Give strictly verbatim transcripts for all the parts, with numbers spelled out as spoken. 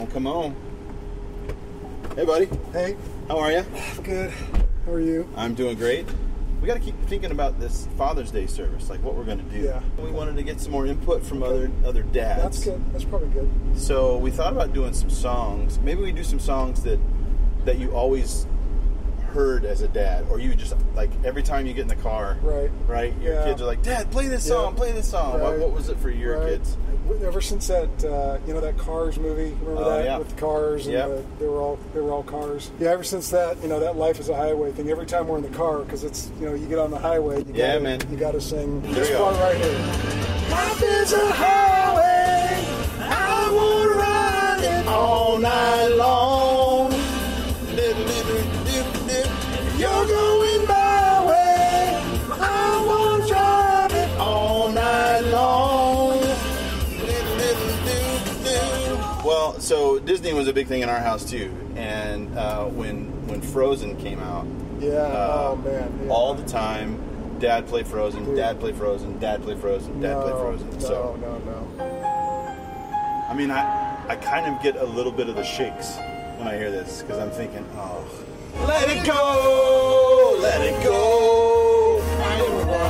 on, come on. Hey, buddy. Hey. How are you? Good. How are you? I'm doing great. We got to keep thinking about this Father's Day service, like what we're going to do. Yeah. We wanted to get some more input from Okay. other other dads. That's good. That's probably good. So we thought about doing some songs. Maybe we do some songs that that you always heard as a dad, or you just like every time you get in the car, Right. right? Your Yeah. kids are like, "Dad, play this song, Yeah. play this song." What, Right. what was it for your Right. kids? Ever since that, uh, you know, that Cars movie, remember Oh, that yeah. with the cars and Yep. the, they were all they were all cars. Yeah, ever since that, you know, that Life is a Highway thing. Every time we're in the car, because it's, you know, you get on the highway, you Yeah, gotta, man. you got to sing There this you go. part right here. Life is a highway, I want to ride it all night long. You're going my way, I want to drive it all night long. Well, so Disney was a big thing in our house too, and uh, when when Frozen came out, Yeah, uh, oh man. Yeah. all the time, Dad play Frozen, Dude. Dad play Frozen, Dad play Frozen, Dad no, play Frozen. No, So no, no. I mean, I I kind of get a little bit of the shakes when I hear this because I'm thinking, oh, let it go, let it go. I don't want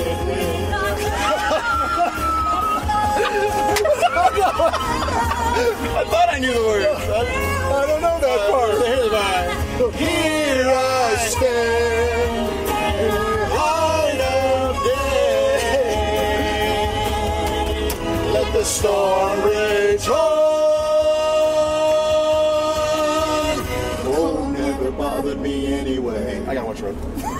I thought I knew the words. I don't know that part. Here's the vibe. Here I stand in the light of day. Let the storm rage on. Oh, never bothered me anyway. I gotta watch Road.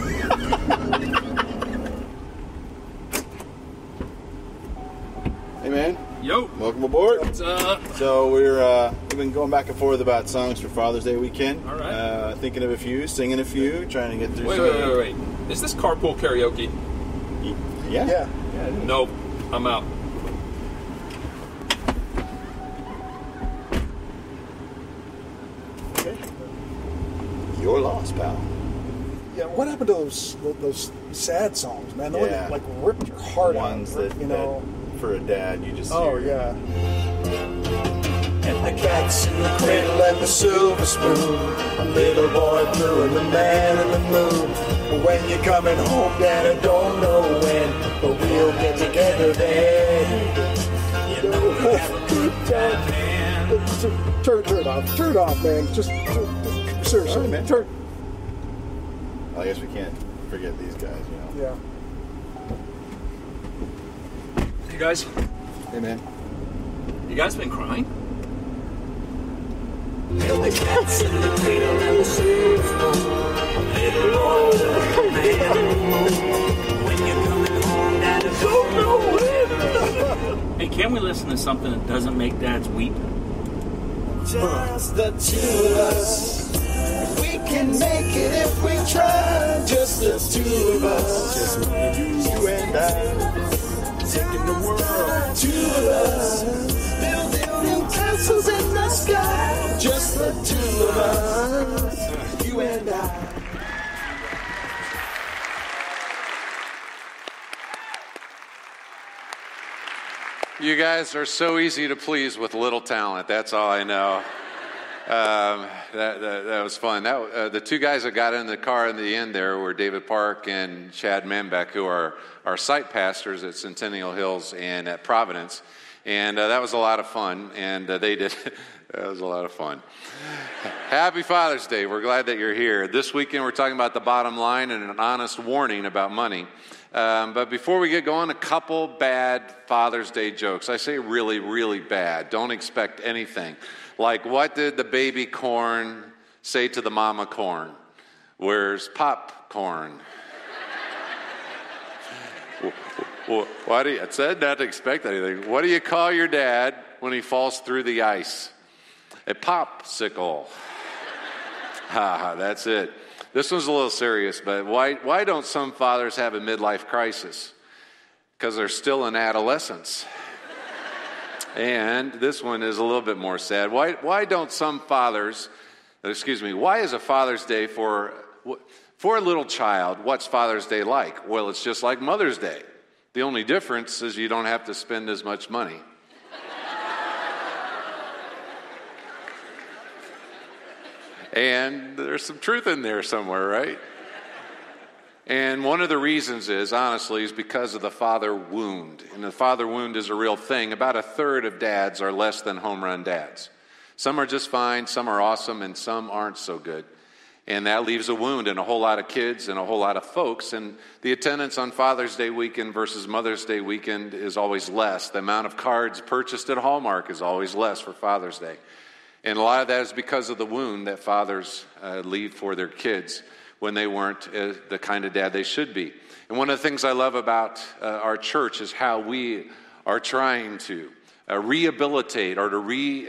Hey, man. Yo, Welcome aboard. what's up? So we're uh, we've been going back and forth about songs for Father's Day weekend. All right. Uh, thinking of a few, singing a few, trying to get through. Wait, some wait, of wait, wait, wait. Is this carpool karaoke? them. Yeah. Yeah. Nope, I'm out. Okay. You're lost, pal. Yeah, what happened to those those sad songs, man? The one Yeah. that like ripped your heart Ones out, that, you know. that for a dad you just Oh hear. yeah. And the cats in the cradle and the silver spoon, a little boy blue and the man in the moon. But when you're coming home, Dad, I don't know when, but we'll get together then. You know, have a good time, man. Turn, turn it off. Turn it off, man. Just, just seriously, All right, man. Turn. I guess we can't forget these guys, you know. Yeah. You guys, Hey, man. you guys been crying? And the cats in the cradle and the silver spoon, little boy, little man. When you're coming home, Dad, I don't know when. Hey, can we listen to something that doesn't make dads weep? Just the two of us. We can make it if we try. Just the two of us. Just you and I. Taking the world. Two of us. Building castles in the sky. Just the two of us. You and I. You guys are so easy to please with little talent. That's all I know. Um, that, that, that was fun. That, uh, the two guys that got in the car in the end there were David Park and Chad Manbeck, who are our site pastors at Centennial Hills and at Providence. And uh, that was a lot of fun. And uh, they did. That was a lot of fun. Happy Father's Day. We're glad that you're here. This weekend we're talking about the bottom line and an honest warning about money. Um, but before we get going, a couple bad Father's Day jokes. I say really, really bad. Don't expect anything. Like, what did the baby corn say to the mama corn? Where's popcorn? Why do you, I said not to expect anything. What do you call your dad when he falls through the ice? A popsicle. Ha, that's it. This one's a little serious, but why why don't some fathers have a midlife crisis? Because they're still in adolescence. And this one is a little bit more sad. Why why don't some fathers, excuse me, why is a Father's Day for for a little child, what's Father's Day like? Well, it's just like Mother's Day. The only difference is you don't have to spend as much money. And there's some truth in there somewhere, right? And one of the reasons is, honestly, is because of the father wound. And the father wound is a real thing. About a third of dads are less than home run dads. Some are just fine, some are awesome, and some aren't so good. And that leaves a wound in a whole lot of kids and a whole lot of folks. And the attendance on Father's Day weekend versus Mother's Day weekend is always less. The amount of cards purchased at Hallmark is always less for Father's Day. And a lot of that is because of the wound that fathers uh, leave for their kids when they weren't uh, the kind of dad they should be. And one of the things I love about uh, our church is how we are trying to uh, rehabilitate or to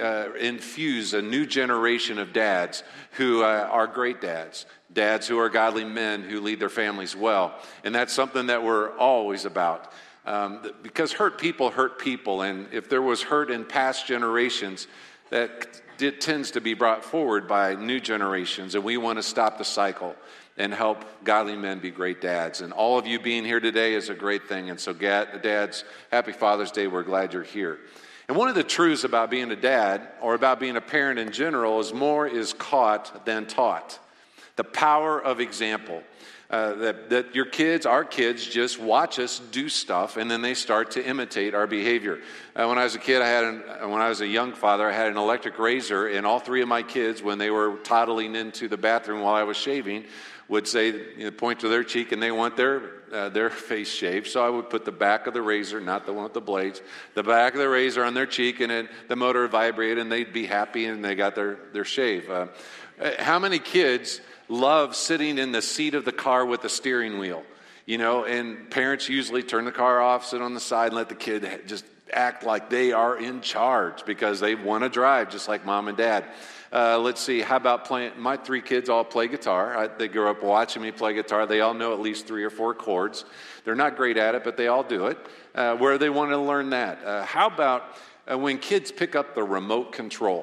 re-infuse uh, a new generation of dads who uh, are great dads, dads who are godly men who lead their families well. And that's something that we're always about. Um, because hurt people hurt people, and if there was hurt in past generations, that it tends to be brought forward by new generations, and we want to stop the cycle and help godly men be great dads. And all of you being here today is a great thing. And so dads, happy Father's Day. We're glad you're here. And one of the truths about being a dad, or about being a parent in general, is more is caught than taught. The power of example. Uh, that, that your kids, our kids, just watch us do stuff, and then they start to imitate our behavior. Uh, when I was a kid, I had, an, when I was a young father, I had an electric razor, and all three of my kids, when they were toddling into the bathroom while I was shaving, would say, you know, point to their cheek, and they want their uh, their face shaved. So I would put the back of the razor, not the one with the blades, the back of the razor on their cheek, and it, the motor would vibrate, and they'd be happy, and they got their their shave. Uh, how many kids love sitting in the seat of the car with the steering wheel? You know, and parents usually turn the car off, sit on the side, and let the kid just act like they are in charge because they want to drive just like mom and dad. Uh, let's see, how about playing? My three kids all play guitar. I, they grew up watching me play guitar. They all know at least three or four chords. They're not great at it, but they all do it. Uh, where they want to learn that? Uh, how about uh, when kids pick up the remote control?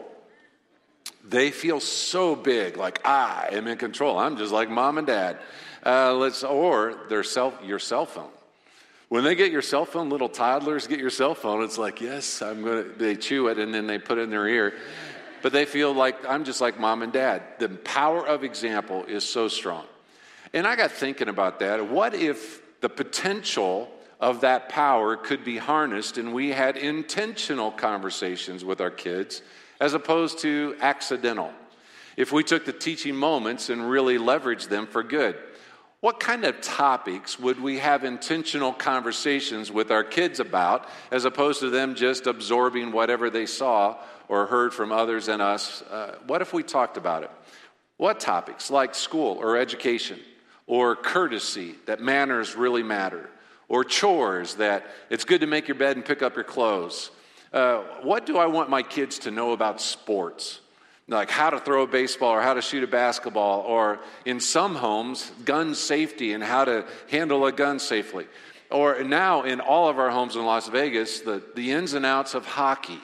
They feel so big, like I am in control. I'm just like mom and dad. Uh, let's or their cell, your cell phone. When they get your cell phone, little toddlers get your cell phone. It's like, yes, I'm gonna. They chew it and then they put it in their ear. But they feel like I'm just like mom and dad. The power of example is so strong. And I got thinking about that. What if the potential of that power could be harnessed and we had intentional conversations with our kids as opposed to accidental? If we took the teaching moments and really leveraged them for good, what kind of topics would we have intentional conversations with our kids about as opposed to them just absorbing whatever they saw or heard from others and us? Uh, what if we talked about it? What topics, like school or education, or courtesy, that manners really matter, or chores, that it's good to make your bed and pick up your clothes? Uh, what do I want my kids to know about sports? Like how to throw a baseball or how to shoot a basketball, or in some homes, gun safety and how to handle a gun safely. Or now in all of our homes in Las Vegas, the, the ins and outs of hockey.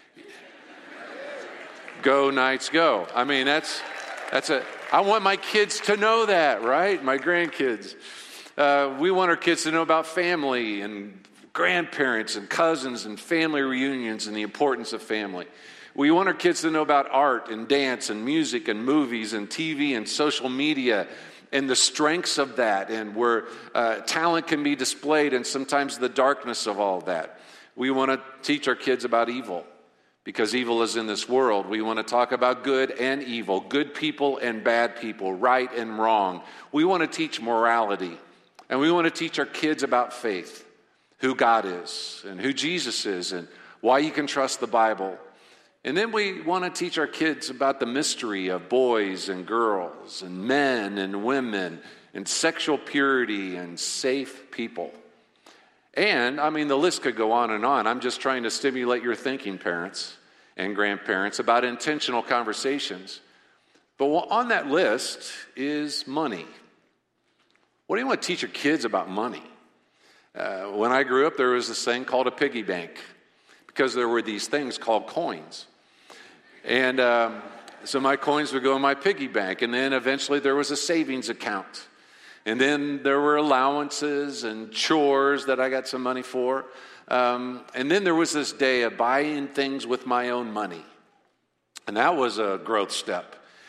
Go Knights, go. I mean, that's that's a. I want my kids to know that, right? My grandkids. Uh, we want our kids to know about family and grandparents and cousins and family reunions and the importance of family. We want our kids to know about art and dance and music and movies and T V and social media and the strengths of that, and where uh, talent can be displayed and sometimes the darkness of all of that. We want to teach our kids about evil, because evil is in this world. We want to talk about good and evil, good people and bad people, right and wrong. We want to teach morality, and we want to teach our kids about faith, who God is and who Jesus is and why you can trust the Bible. And then we want to teach our kids about the mystery of boys and girls and men and women and sexual purity and safe people. And, I mean, the list could go on and on. I'm just trying to stimulate your thinking, parents and grandparents, about intentional conversations. But on that list is money. What do you want to teach your kids about money? Uh, when I grew up, there was this thing called a piggy bank, because there were these things called coins. And um, so my coins would go in my piggy bank, and then eventually there was a savings account. And then there were allowances and chores that I got some money for. Um, and then there was this day of buying things with my own money. And that was a growth step.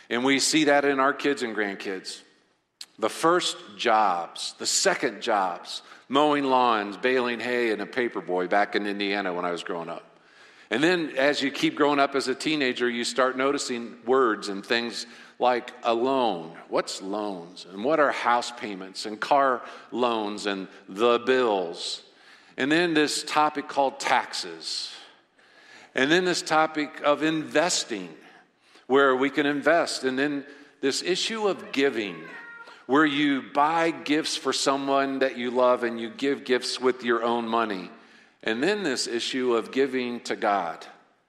And we see that in our kids and grandkids. The first jobs, the second jobs, mowing lawns, baling hay, and a paper boy back in Indiana when I was growing up. And then as you keep growing up as a teenager, you start noticing words and things like a loan. What's loans? And what are house payments and car loans and the bills? And then this topic called taxes. And then this topic of investing, where we can invest. And then this issue of giving, where you buy gifts for someone that you love and you give gifts with your own money. And then this issue of giving to God.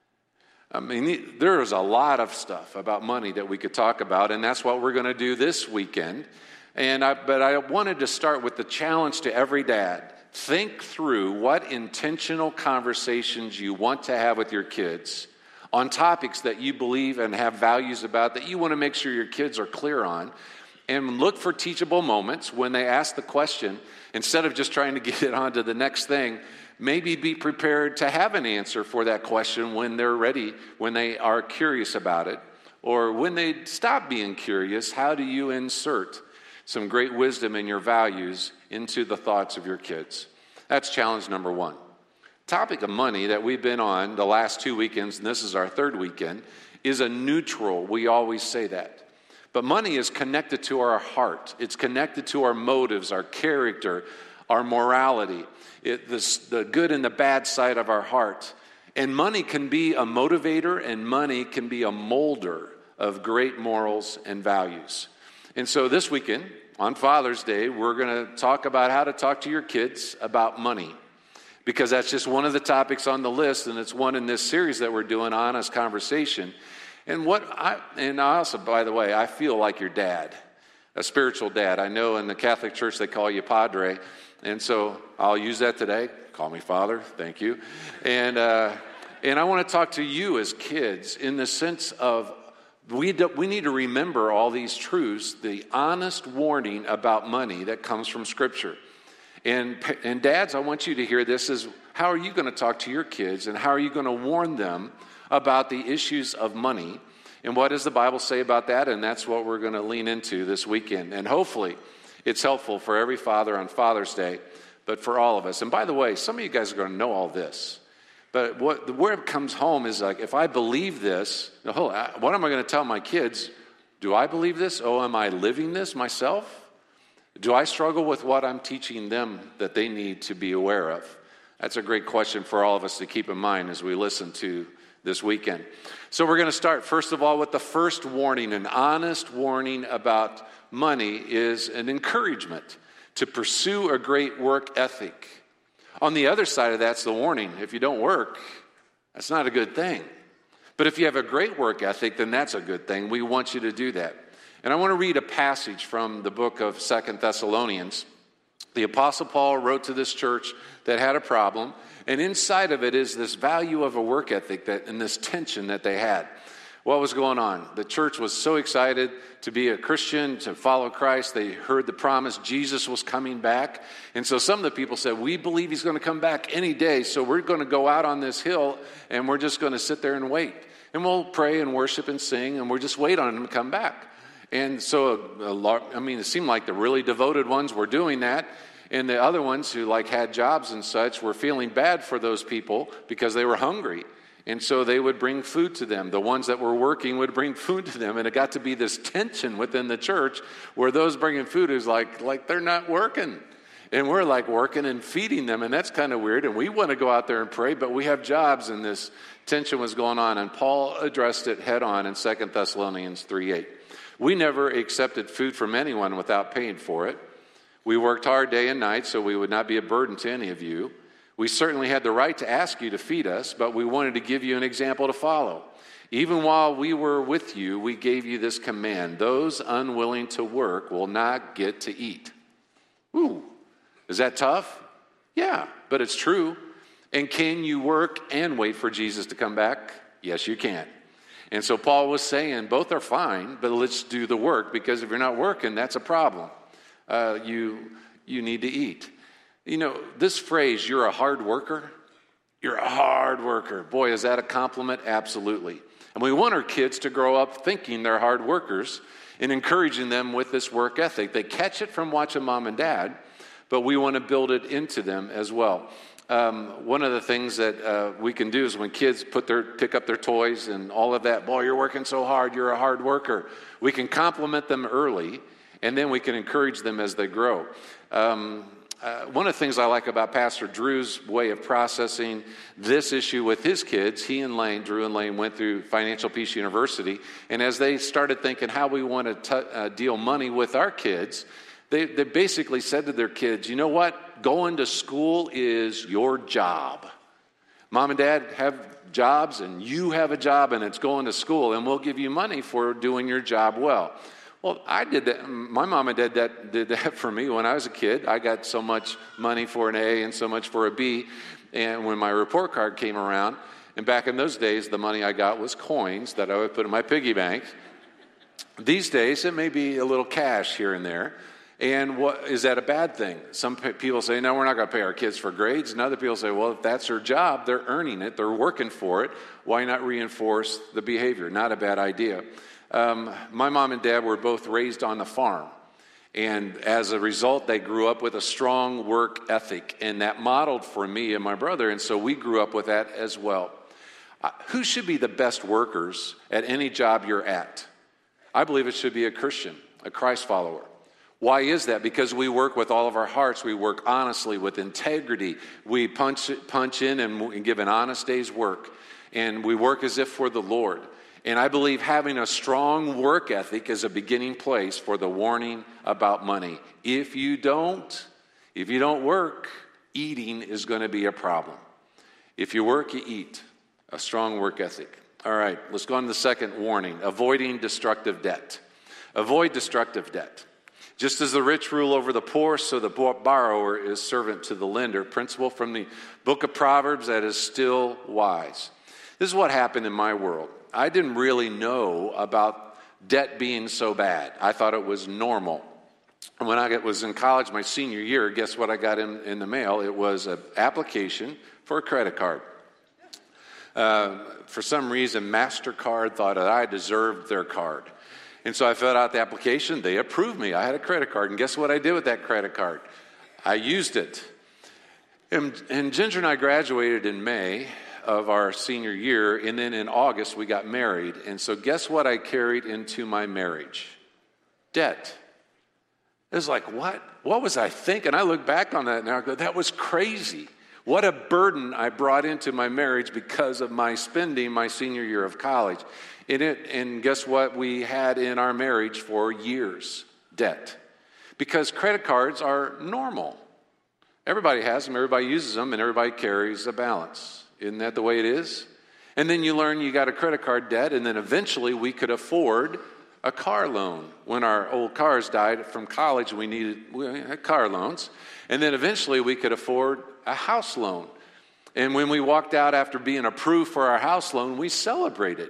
I mean, there is a lot of stuff about money that we could talk about, and that's what we're going to do this weekend. And I, but I wanted to start with the challenge to every dad. Think through what intentional conversations you want to have with your kids on topics that you believe and have values about that you want to make sure your kids are clear on. And look for teachable moments when they ask the question. Instead of just trying to get it on to the next thing, maybe be prepared to have an answer for that question when they're ready, when they are curious about it. Or when they stop being curious, how do you insert some great wisdom and your values into the thoughts of your kids? That's challenge number one. Topic of money that we've been on the last two weekends, and this is our third weekend, is a neutral. We always say that. But money is connected to our heart. It's connected to our motives, our character, our morality, it, this, the good and the bad side of our heart. And money can be a motivator, and money can be a molder of great morals and values. And so this weekend, on Father's Day, we're going to talk about how to talk to your kids about money. Because that's just one of the topics on the list, and it's one in this series that we're doing, Honest Conversation. And what I, and I also, by the way, I feel like your dad, a spiritual dad. I know in the Catholic Church they call you Padre, and so I'll use that today. Call me Father, thank you. And uh, and I want to talk to you as kids in the sense of we do, we need to remember all these truths, the honest warning about money that comes from Scripture. And and dads, I want you to hear this: is how are you going to talk to your kids, and how are you going to warn them about the issues of money, and what does the Bible say about that? And that's what we're going to lean into this weekend. And hopefully it's helpful for every father on Father's Day, but for all of us. And by the way, some of you guys are going to know all this, but what where it comes home is like, if I believe this, what am I going to tell my kids? Do I believe this? Oh, am I living this myself? Do I struggle with what I'm teaching them that they need to be aware of? That's a great question for all of us to keep in mind as we listen to this weekend. So we're going to start, first of all, with the first warning. An honest warning about money is an encouragement to pursue a great work ethic. On the other side of that's the warning. If you don't work, that's not a good thing. But if you have a great work ethic, then that's a good thing. We want you to do that. And I want to read a passage from the book of Second Thessalonians. The Apostle Paul wrote to this church that had a problem, and inside of it is this value of a work ethic that, and this tension that they had. What was going on? The church was so excited to be a Christian, to follow Christ. They heard the promise Jesus was coming back. And so some of the people said, we believe he's going to come back any day, so we're going to go out on this hill, and we're just going to sit there and wait. And we'll pray and worship and sing, and we'll just wait on him to come back. And so, a lot, I mean, it seemed like the really devoted ones were doing that. And the other ones who like had jobs and such were feeling bad for those people because they were hungry. And so they would bring food to them. The ones that were working would bring food to them. And it got to be this tension within the church where those bringing food is like, like they're not working. And we're like working and feeding them. And that's kind of weird. And we want to go out there and pray, but we have jobs, and this tension was going on. And Paul addressed it head on in Second Thessalonians three eight. We never accepted food from anyone without paying for it. We worked hard day and night so we would not be a burden to any of you. We certainly had the right to ask you to feed us, but we wanted to give you an example to follow. Even while we were with you, we gave you this command: those unwilling to work will not get to eat. Ooh, is that tough? Yeah, but it's true. And can you work and wait for Jesus to come back? Yes, you can. And so Paul was saying both are fine, but let's do the work, because if you're not working, that's a problem. Uh, you you need to eat. You know, this phrase, you're a hard worker, You're a hard worker. Boy, is that a compliment? Absolutely. And we want our kids to grow up thinking they're hard workers and encouraging them with this work ethic. They catch it from watching mom and dad, but we want to build it into them as well. Um, one of the things that uh, we can do is when kids put their pick up their toys and all of that, boy, you're working so hard, you're a hard worker. We can compliment them early, and then we can encourage them as they grow. Um, uh, one of the things I like about Pastor Drew's way of processing this issue with his kids, he and Lane, Drew and Lane, went through Financial Peace University, and as they started thinking how we want to t- uh, deal money with our kids, They, they basically said to their kids, you know what? Going to school is your job. Mom and dad have jobs, and you have a job, and it's going to school, and we'll give you money for doing your job well. Well, I did that. My mom and dad that, did that for me when I was a kid. I got so much money for an A and so much for a B, and when my report card came around, and back in those days, the money I got was coins that I would put in my piggy bank. These days, it may be a little cash here and there. And what is that a bad thing? Some people say, no, we're not going to pay our kids for grades. And other people say, well, if that's their job, they're earning it, they're working for it. Why not reinforce the behavior? Not a bad idea. Um, my mom and dad were both raised on the farm. And as a result, they grew up with a strong work ethic. And that modeled for me and my brother. And so we grew up with that as well. Uh, who should be the best workers at any job you're at? I believe it should be a Christian, a Christ follower. Why is that? Because we work with all of our hearts. We work honestly, with integrity. We punch punch in and give an honest day's work. And we work as if for the Lord. And I believe having a strong work ethic is a beginning place for the warning about money. If you don't, if you don't work, eating is going to be a problem. If you work, you eat. A strong work ethic. All right, let's go on to the second warning. Avoiding destructive debt. Avoid destructive debt. Just as the rich rule over the poor, so the borrower is servant to the lender. Principle from the book of Proverbs that is still wise. This is what happened in my world. I didn't really know about debt being so bad. I thought it was normal. And when I was in college my senior year, guess what I got in, in the mail? It was an application for a credit card. Uh, for some reason, MasterCard thought that I deserved their card. And so I filled out the application. They approved me. I had a credit card. And guess what I did with that credit card? I used it. And, and Ginger and I graduated in May of our senior year. And then in August, we got married. And so guess what I carried into my marriage? Debt. It was like, what? What was I thinking? I look back on that now. I go, that was crazy. What a burden I brought into my marriage because of my spending my senior year of college. In it, and guess what we had in our marriage for years? Debt. Because credit cards are normal. Everybody has them, everybody uses them, and everybody carries a balance. Isn't that the way it is? And then you learn you got a credit card debt, and then eventually we could afford a car loan. When our old cars died from college, we needed we had car loans. And then eventually we could afford a house loan. And when we walked out after being approved for our house loan, we celebrated.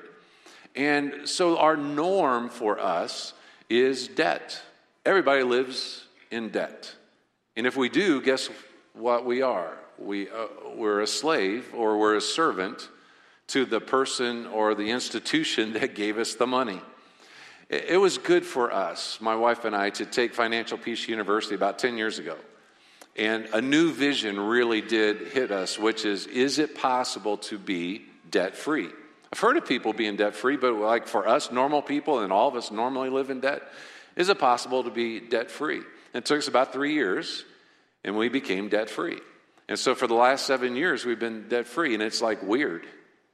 And so our norm for us is debt. Everybody lives in debt. And if we do, guess what we are? We, uh, we're a slave or we're a servant to the person or the institution that gave us the money. It, it was good for us, my wife and I, to take Financial Peace University about ten years ago. And a new vision really did hit us, which is, is it possible to be debt-free? I've heard of people being debt-free, but like for us normal people, and all of us normally live in debt, is it possible to be debt-free? It took us about three years, and we became debt-free. And so for the last seven years, we've been debt-free, and it's like weird.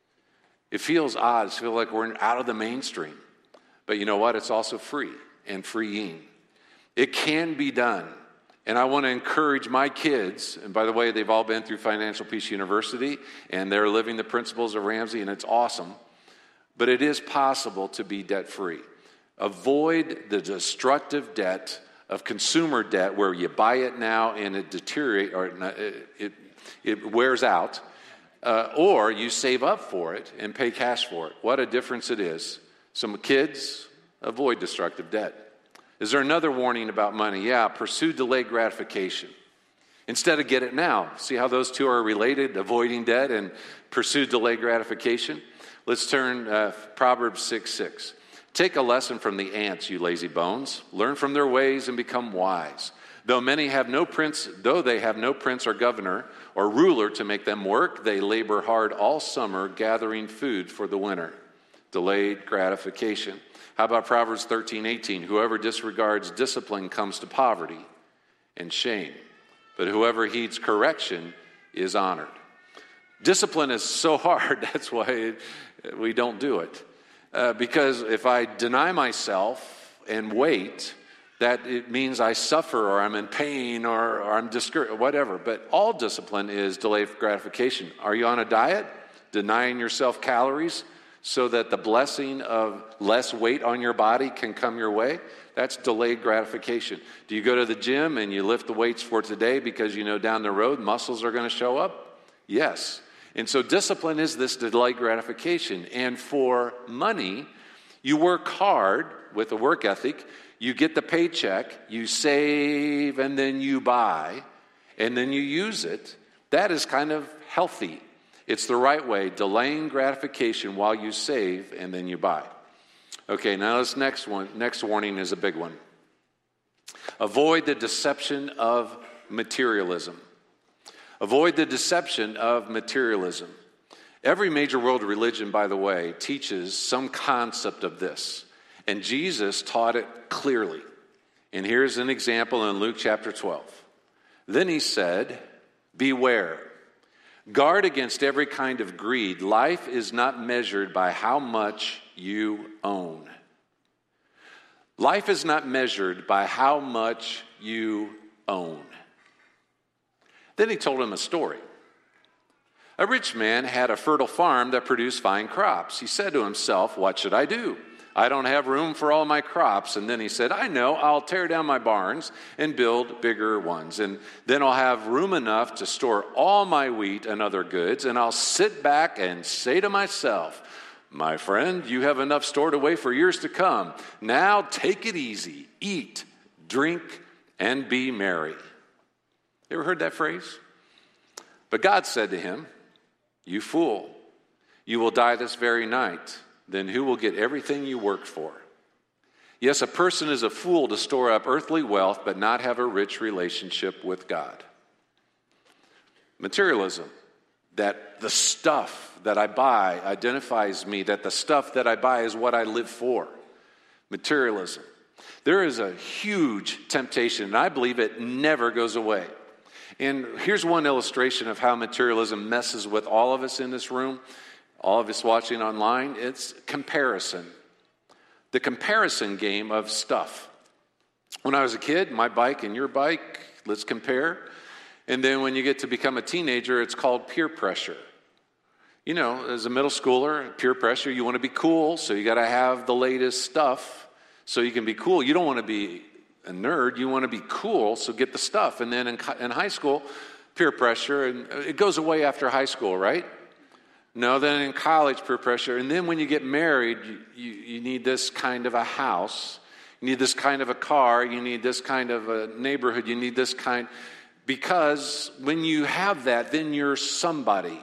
It feels odd. It feels like we're out of the mainstream. But you know what? It's also free and freeing. It can be done. And I want to encourage my kids, and by the way, they've all been through Financial Peace University, and they're living the principles of Ramsey, and it's awesome. But it is possible to be debt-free. Avoid the destructive debt of consumer debt where you buy it now and it deteriorates, or it, it, it wears out, uh, or you save up for it and pay cash for it. What a difference it is. Some kids, avoid destructive debt. Is there another warning about money? Yeah, pursue delayed gratification. Instead of get it now. See how those two are related, avoiding debt and pursue delayed gratification? Let's turn uh, Proverbs six six. Take a lesson from the ants, you lazy bones. Learn from their ways and become wise. Though many have no prince, though they have no prince or governor or ruler to make them work, they labor hard all summer, gathering food for the winter. Delayed gratification. How about Proverbs thirteen eighteen? Whoever disregards discipline comes to poverty and shame, but whoever heeds correction is honored. Discipline is so hard, that's why we don't do it. Uh, because if I deny myself and wait, that it means I suffer or I'm in pain or, or I'm discouraged, whatever. But all discipline is delayed gratification. Are you on a diet? Denying yourself calories so that the blessing of less weight on your body can come your way? That's delayed gratification. Do you go to the gym and you lift the weights for today because you know down the road muscles are going to show up? Yes. And so discipline is this delayed gratification. And for money, you work hard with a work ethic. You get the paycheck, you save, and then you buy, and then you use it. That is kind of healthy. It's the right way, delaying gratification while you save, and then you buy. Okay, now this next one, next warning is a big one. Avoid the deception of materialism. Avoid the deception of materialism. Every major world religion, by the way, teaches some concept of this. And Jesus taught it clearly. And here's an example in Luke chapter twelve. Then he said, beware. Guard against every kind of greed. Life is not measured by how much you own. Life is not measured by how much you own. Then he told him a story. A rich man had a fertile farm that produced fine crops. He said to himself, what should I do? I don't have room for all my crops. And then he said, I know, I'll tear down my barns and build bigger ones. And then I'll have room enough to store all my wheat and other goods. And I'll sit back and say to myself, my friend, you have enough stored away for years to come. Now take it easy. Eat, drink, and be merry. You ever heard that phrase? But God said to him, you fool, you will die this very night. Then who will get everything you worked for? Yes, a person is a fool to store up earthly wealth, but not have a rich relationship with God. Materialism, that the stuff that I buy identifies me, that the stuff that I buy is what I live for. Materialism. There is a huge temptation, and I believe it never goes away. And here's one illustration of how materialism messes with all of us in this room. All of us watching online, it's comparison. The comparison game of stuff. When I was a kid, my bike and your bike, let's compare. And then when you get to become a teenager, it's called peer pressure. You know, as a middle schooler, peer pressure, you want to be cool, so you got to have the latest stuff so you can be cool. You don't want to be a nerd, you want to be cool, so get the stuff. And then in, in high school, peer pressure, and it goes away after high school, right? No, then in college, peer pressure. And then when you get married, you, you, you need this kind of a house. You need this kind of a car. You need this kind of a neighborhood. You need this kind. Because when you have that, then you're somebody.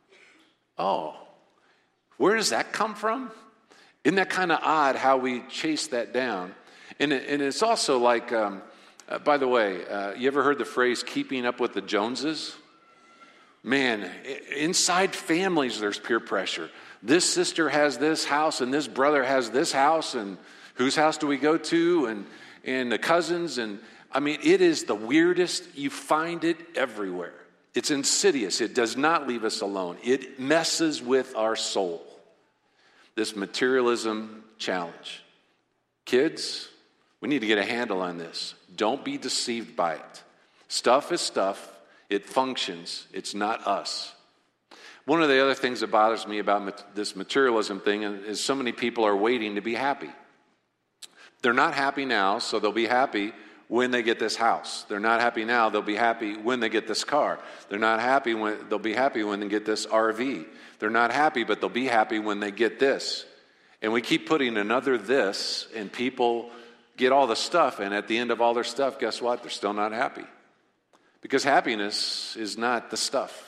Oh, where does that come from? Isn't that kind of odd how we chase that down? And, it, and it's also like, um, uh, by the way, uh, you ever heard the phrase keeping up with the Joneses? Man, inside families, there's peer pressure. This sister has this house, and this brother has this house, and whose house do we go to? And and the cousins, and I mean, it is the weirdest. You find it everywhere. It's insidious. It does not leave us alone. It messes with our soul. This materialism challenge. Kids, we need to get a handle on this. Don't be deceived by it. Stuff is stuff. It functions. It's not us. One of the other things that bothers me about this materialism thing is so many people are waiting to be happy. They're not happy now, so they'll be happy when they get this house. They're not happy now, they'll be happy when they get this car. They're not happy when they'll be happy when they get this R V. They're not happy, but they'll be happy when they get this. And we keep putting another this, and people get all the stuff, and at the end of all their stuff, guess what? They're still not happy. Because happiness is not the stuff.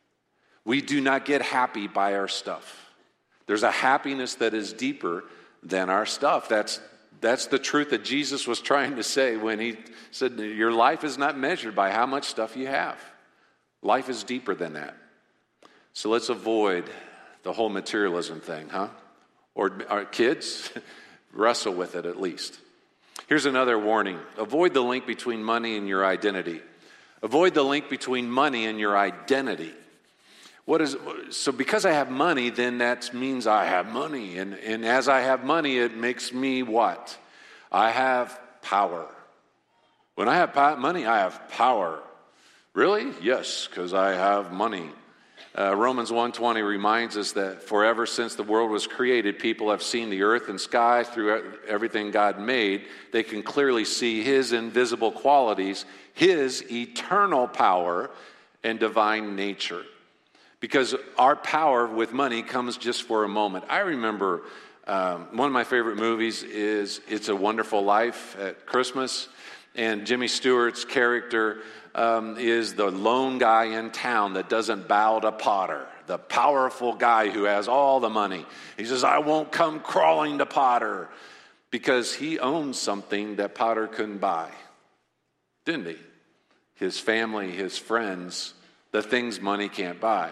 We do not get happy by our stuff. There's a happiness that is deeper than our stuff. That's that's the truth that Jesus was trying to say when he said your life is not measured by how much stuff you have. Life is deeper than that. So let's avoid the whole materialism thing, huh? Or our kids, wrestle with it at least. Here's another warning. Avoid the link between money and your identity. Avoid the link between money and your identity. What is so because I have money, then that means I have money. And, and as I have money, it makes me what? I have power. When I have po- money, I have power. Really? Yes, because I have money. Uh, Romans one twenty reminds us that forever since the world was created, people have seen the earth and sky through everything God made. They can clearly see his invisible qualities, his eternal power and divine nature. Because our power with money comes just for a moment. I remember um, one of my favorite movies is It's a Wonderful Life at Christmas. And Jimmy Stewart's character um, is the lone guy in town that doesn't bow to Potter, the powerful guy who has all the money. He says, I won't come crawling to Potter, because he owns something that Potter couldn't buy. Didn't he? His family, his friends, the things money can't buy.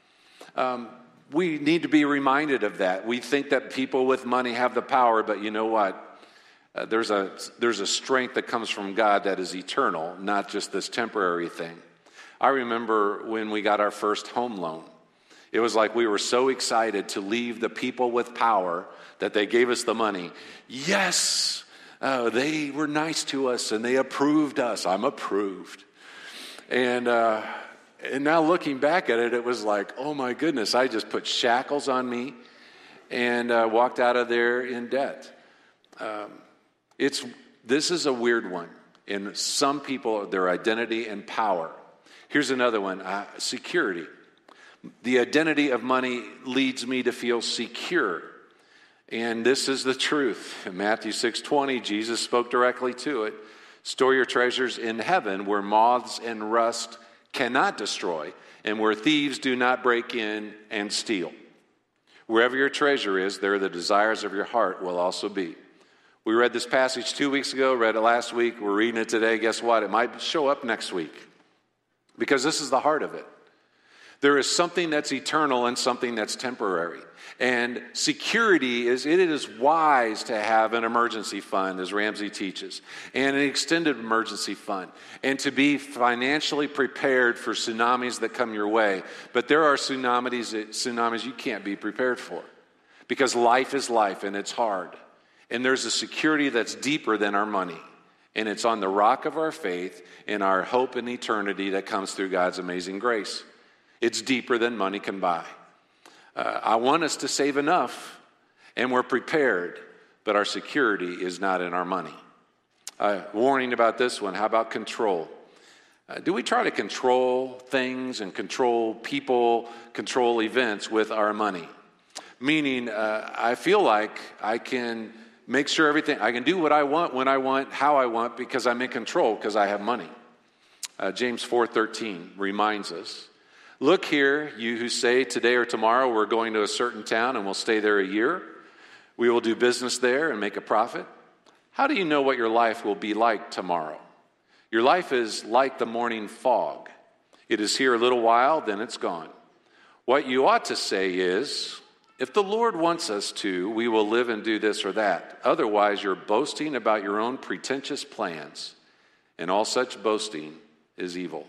Um, we need to be reminded of that. We think that people with money have the power, but you know what? Uh, there's a there's a strength that comes from God that is eternal, not just this temporary thing. I remember when we got our first home loan. It was like we were so excited to leave the people with power that they gave us the money. Yes, uh, they were nice to us and they approved us. I'm approved. And uh, and now looking back at it, it was like, oh my goodness, I just put shackles on me and uh, walked out of there in debt. Um, It's this is a weird one. In some people, their identity and power. Here's another one, uh, security. The identity of money leads me to feel secure. And this is the truth. In Matthew six twenty, Jesus spoke directly to it. Store your treasures in heaven where moths and rust cannot destroy and where thieves do not break in and steal. Wherever your treasure is, there the desires of your heart will also be. We read this passage two weeks ago, read it last week, we're reading it today. Guess what? It might show up next week because this is the heart of it. There is something that's eternal and something that's temporary. And security is, it is wise to have an emergency fund, as Ramsey teaches, and an extended emergency fund, and to be financially prepared for tsunamis that come your way. But there are tsunamis, tsunamis you can't be prepared for because life is life and it's hard. And there's a security that's deeper than our money. And it's on the rock of our faith and our hope in eternity that comes through God's amazing grace. It's deeper than money can buy. Uh, I want us to save enough, and we're prepared, but our security is not in our money. Uh, warning about this one, how about control? Uh, do we try to control things and control people, control events with our money? Meaning, uh, I feel like I can make sure everything, I can do what I want, when I want, how I want, because I'm in control, because I have money. Uh, James four thirteen reminds us, look here, you who say today or tomorrow we're going to a certain town and we'll stay there a year. We will do business there and make a profit. How do you know what your life will be like tomorrow? Your life is like the morning fog. It is here a little while, then it's gone. What you ought to say is, if the Lord wants us to, we will live and do this or that. Otherwise, you're boasting about your own pretentious plans, and all such boasting is evil.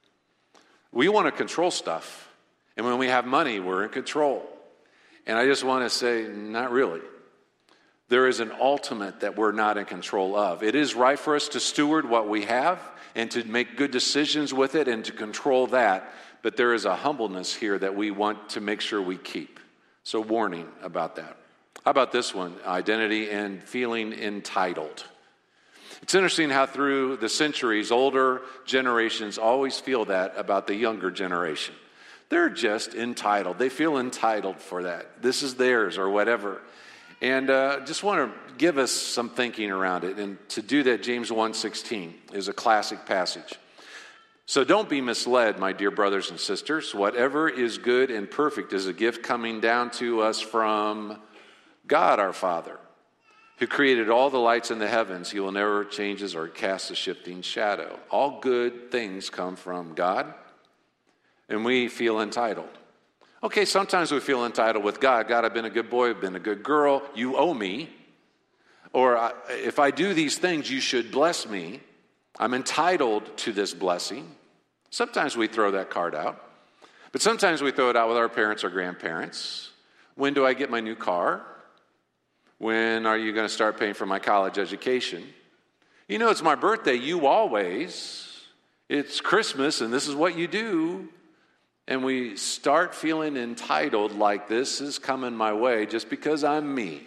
We want to control stuff, and when we have money, we're in control. And I just want to say, not really. There is an ultimate that we're not in control of. It is right for us to steward what we have and to make good decisions with it and to control that, but there is a humbleness here that we want to make sure we keep. So warning about that. How about this one? Identity and feeling entitled. It's interesting how through the centuries, older generations always feel that about the younger generation. They're just entitled. They feel entitled for that. This is theirs or whatever. And uh, just want to give us some thinking around it. And to do that, James one sixteen is a classic passage. So don't be misled, my dear brothers and sisters. Whatever is good and perfect is a gift coming down to us from God our Father, who created all the lights in the heavens. He will never change or cast a shifting shadow. All good things come from God, and we feel entitled. Okay, sometimes we feel entitled with God. God, I've been a good boy, I've been a good girl, you owe me. Or if I do these things, you should bless me. I'm entitled to this blessing. Sometimes we throw that card out. But sometimes we throw it out with our parents or grandparents. When do I get my new car? When are you going to start paying for my college education? You know, it's my birthday, you always. It's Christmas, and this is what you do. And we start feeling entitled like this is coming my way just because I'm me.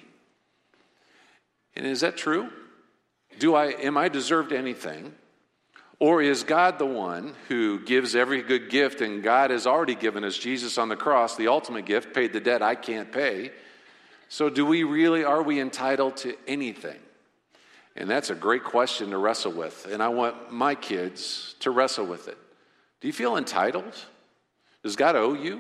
And is that true? Do I, am I deserved anything? Or is God the one who gives every good gift, and God has already given us Jesus on the cross, the ultimate gift, paid the debt I can't pay? So do we really, are we entitled to anything? And that's a great question to wrestle with. And I want my kids to wrestle with it. Do you feel entitled? Does God owe you?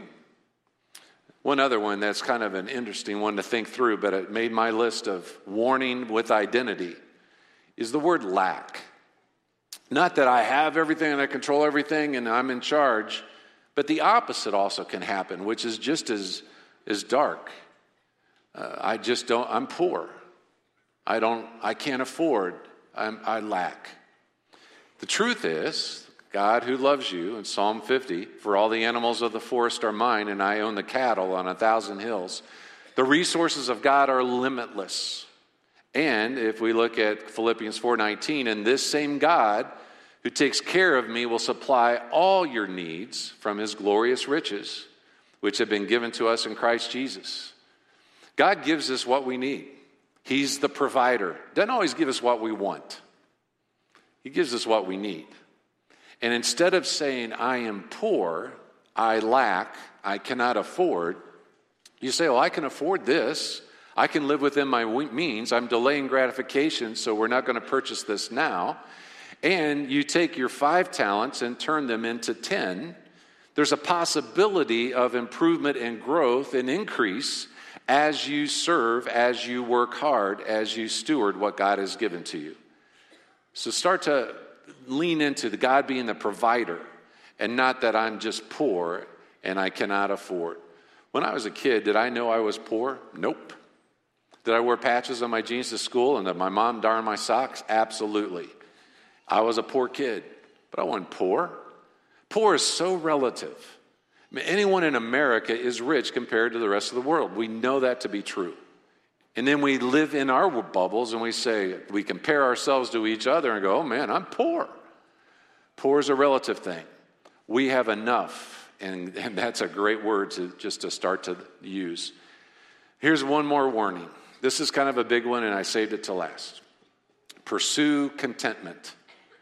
One other one that's kind of an interesting one to think through, but it made my list of warning with identity, is the word lack. Not that I have everything and I control everything and I'm in charge, but the opposite also can happen, which is just as, as dark. Uh, I just don't, I'm poor. I don't, I can't afford, I'm, I lack. The truth is, God who loves you, in Psalm fifty, for all the animals of the forest are mine, and I own the cattle on a thousand hills. The resources of God are limitless. And if we look at Philippians four nineteen, and this same God who takes care of me will supply all your needs from his glorious riches, which have been given to us in Christ Jesus. God gives us what we need. He's the provider. Doesn't always give us what we want. He gives us what we need. And instead of saying, I am poor, I lack, I cannot afford, you say, well, I can afford this. I can live within my means. I'm delaying gratification, so we're not going to purchase this now. And you take your five talents and turn them into ten. There's a possibility of improvement and growth and increase as you serve, as you work hard, as you steward what God has given to you. So start to lean into the God being the provider, and not that I'm just poor and I cannot afford. When I was a kid, did I know I was poor? Nope. Did I wear patches on my jeans to school and did my mom darn my socks? Absolutely. I was a poor kid, but I wasn't poor. Poor is so relative. I mean, anyone in America is rich compared to the rest of the world. We know that to be true. And then we live in our bubbles and we say, we compare ourselves to each other and go, oh man, I'm poor. Poor is a relative thing. We have enough, and, and that's a great word to just to start to use. Here's one more warning. This is kind of a big one, and I saved it to last. Pursue contentment.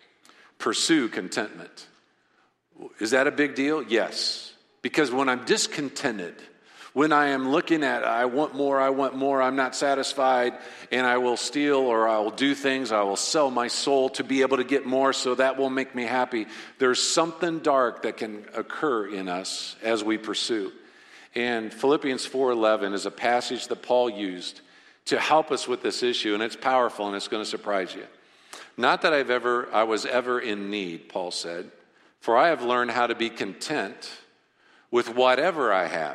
Pursue contentment. Is that a big deal? Yes. Because when I'm discontented, when I am looking at, I want more, I want more, I'm not satisfied, and I will steal or I will do things, I will sell my soul to be able to get more, so that will make me happy. There's something dark that can occur in us as we pursue. And Philippians four eleven is a passage that Paul used to help us with this issue, and it's powerful and it's going to surprise you. Not that I've ever, I was ever in need, Paul said, for I have learned how to be content with whatever I have.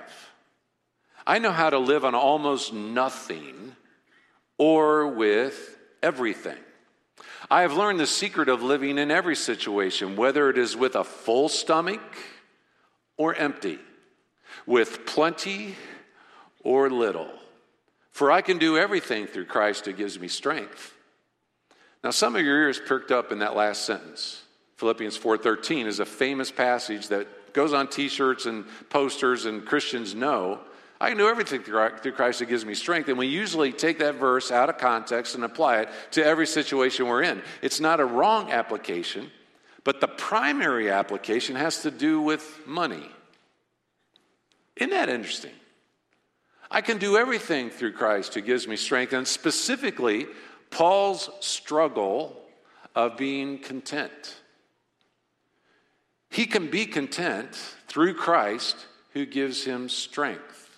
I know how to live on almost nothing or with everything. I have learned the secret of living in every situation, whether it is with a full stomach or empty, with plenty or little. For I can do everything through Christ who gives me strength. Now, some of your ears perked up in that last sentence. Philippians four thirteen is a famous passage that goes on t-shirts and posters, and Christians know. I can do everything through Christ who gives me strength. And we usually take that verse out of context and apply it to every situation we're in. It's not a wrong application, but the primary application has to do with money. Isn't that interesting? I can do everything through Christ who gives me strength. And specifically, Paul's struggle of being content. he can be content through Christ who gives him strength.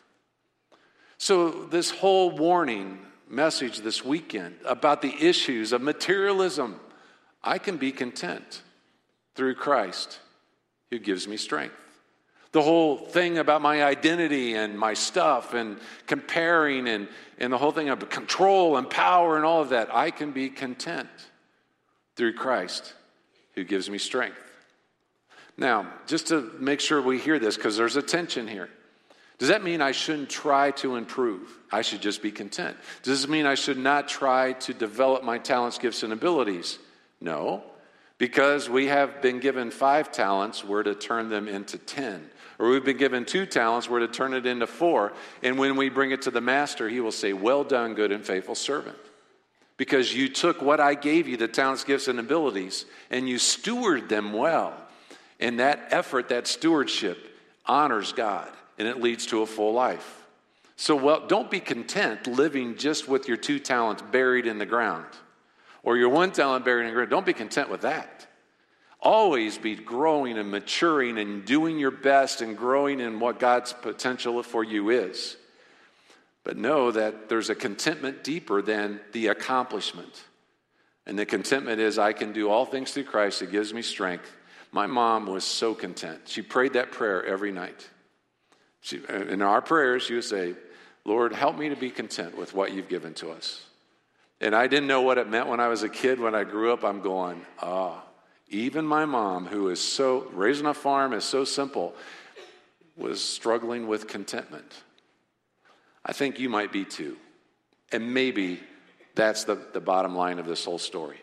So this whole warning message this weekend about the issues of materialism, I can be content through Christ who gives me strength. The whole thing about my identity and my stuff and comparing and, and the whole thing of control and power and all of that, I can be content through Christ who gives me strength. Now, just to make sure we hear this, because there's a tension here. Does that mean I shouldn't try to improve? I should just be content. Does this mean I should not try to develop my talents, gifts, and abilities? No, because we have been given five talents, we're to turn them into ten. Or we've been given two talents, we're to turn it into four. And when we bring it to the master, he will say, well done, good and faithful servant. Because you took what I gave you, the talents, gifts, and abilities, and you stewarded them well. And that effort, that stewardship, honors God, and it leads to a full life. So, well, don't be content living just with your two talents buried in the ground, or your one talent buried in the ground. Don't be content with that. Always be growing and maturing and doing your best and growing in what God's potential for you is. But know that there's a contentment deeper than the accomplishment. And the contentment is, I can do all things through Christ that gives me strength. My mom was so content. She prayed that prayer every night. She, in our prayers, she would say, Lord, help me to be content with what you've given to us. And I didn't know what it meant when I was a kid. When I grew up, I'm going, ah, even my mom, who is so, raising a farm is so simple, was struggling with contentment. I think you might be too. And maybe that's the, the bottom line of this whole story.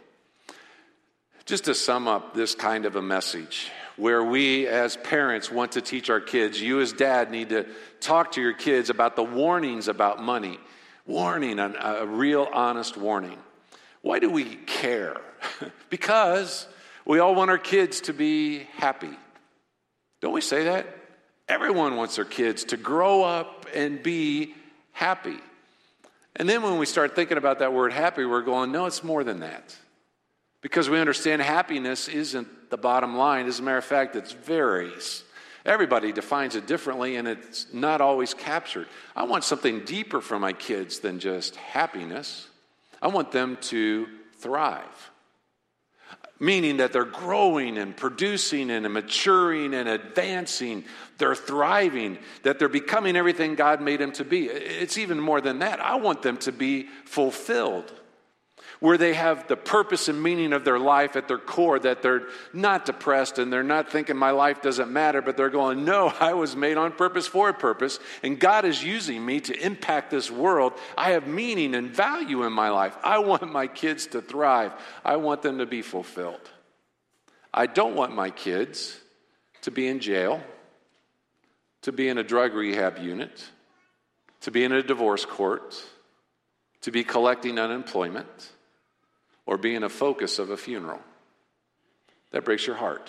Just to sum up this kind of a message, where we as parents want to teach our kids, you as dad need to talk to your kids about the warnings about money. Warning, a, a real honest warning. Why do we care? Because we all want our kids to be happy. Don't we say that? Everyone wants their kids to grow up and be happy. And then when we start thinking about that word happy, we're going, no, it's more than that. Because we understand happiness isn't the bottom line. As a matter of fact, it varies. Everybody defines it differently, and it's not always captured. I want something deeper for my kids than just happiness. I want them to thrive. Meaning that they're growing and producing and maturing and advancing. They're thriving, that they're becoming everything God made them to be. It's even more than that. I want them to be fulfilled, where they have the purpose and meaning of their life at their core, that they're not depressed and they're not thinking my life doesn't matter, but they're going, no, I was made on purpose for a purpose, and God is using me to impact this world. I have meaning and value in my life. I want my kids to thrive. I want them to be fulfilled. I don't want my kids to be in jail, to be in a drug rehab unit, to be in a divorce court, to be collecting unemployment, or being a focus of a funeral. That breaks your heart.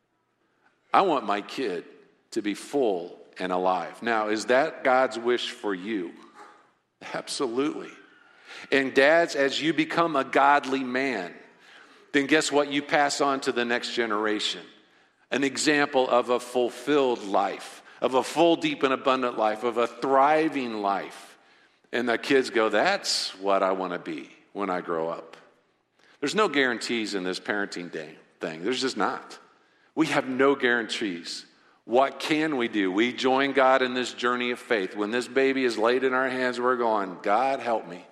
I want my kid to be full and alive. Now, is that God's wish for you? Absolutely. And dads, as you become a godly man, then guess what? You pass on to the next generation. An example of a fulfilled life, of a full, deep, and abundant life, of a thriving life. And the kids go, that's what I want to be when I grow up. There's no guarantees in this parenting thing. There's just not. We have no guarantees. What can we do? We join God in this journey of faith. When this baby is laid in our hands, we're going, God, help me.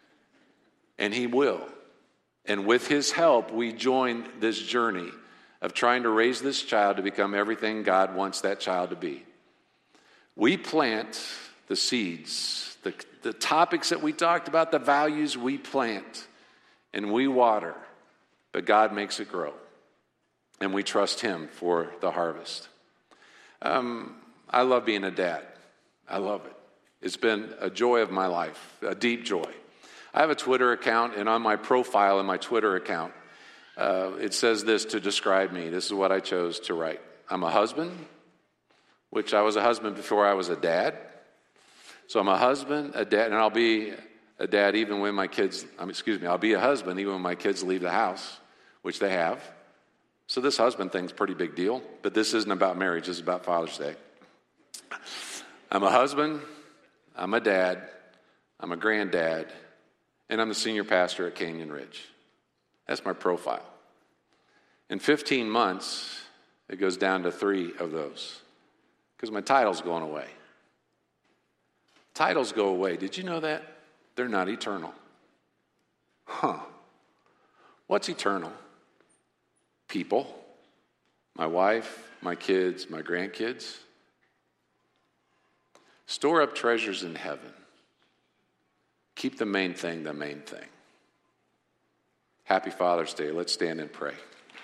And he will. And with his help, we join this journey of trying to raise this child to become everything God wants that child to be. We plant the seeds, the, the topics that we talked about, the values we plant. And we water, but God makes it grow. And we trust him for the harvest. Um, I love being a dad. I love it. It's been a joy of my life, a deep joy. I have a Twitter account, and on my profile in my Twitter account, uh, it says this to describe me. This is what I chose to write. I'm a husband, which I was a husband before I was a dad. So I'm a husband, a dad, and I'll be a dad even when my kids, I mean, excuse me, I'll be a husband even when my kids leave the house, which they have. So this husband thing's a pretty big deal, but this isn't about marriage. This is about Father's Day. I'm a husband, I'm a dad, I'm a granddad, and I'm the senior pastor at Canyon Ridge. That's my profile. In fifteen months, it goes down to three of those because my title's going away. Titles go away. Did you know that? They're not eternal. Huh. What's eternal? People, my wife, my kids, my grandkids. Store up treasures in heaven. Keep the main thing the main thing. Happy Father's Day. Let's stand and pray.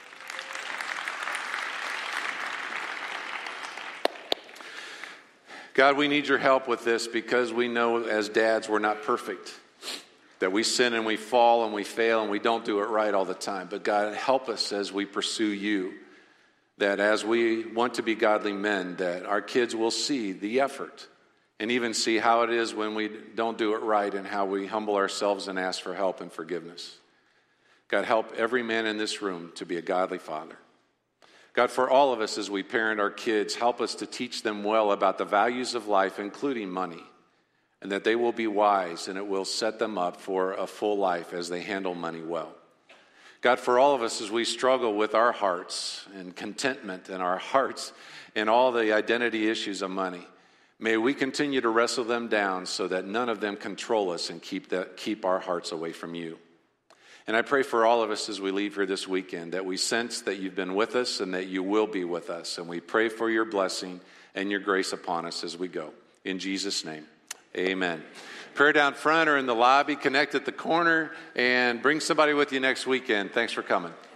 God, we need your help with this because we know as dads we're not perfect. That we sin and we fall and we fail and we don't do it right all the time. But God, help us as we pursue you. That as we want to be godly men, that our kids will see the effort and even see how it is when we don't do it right and how we humble ourselves and ask for help and forgiveness. God, help every man in this room to be a godly father. God, for all of us as we parent our kids, help us to teach them well about the values of life, including money, and that they will be wise and it will set them up for a full life as they handle money well. God, for all of us as we struggle with our hearts and contentment in our hearts and all the identity issues of money, may we continue to wrestle them down so that none of them control us and keep that, keep our hearts away from you. And I pray for all of us as we leave here this weekend that we sense that you've been with us and that you will be with us. And we pray for your blessing and your grace upon us as we go. In Jesus' name, amen. Prayer down front or in the lobby, connect at the corner, and bring somebody with you next weekend. Thanks for coming.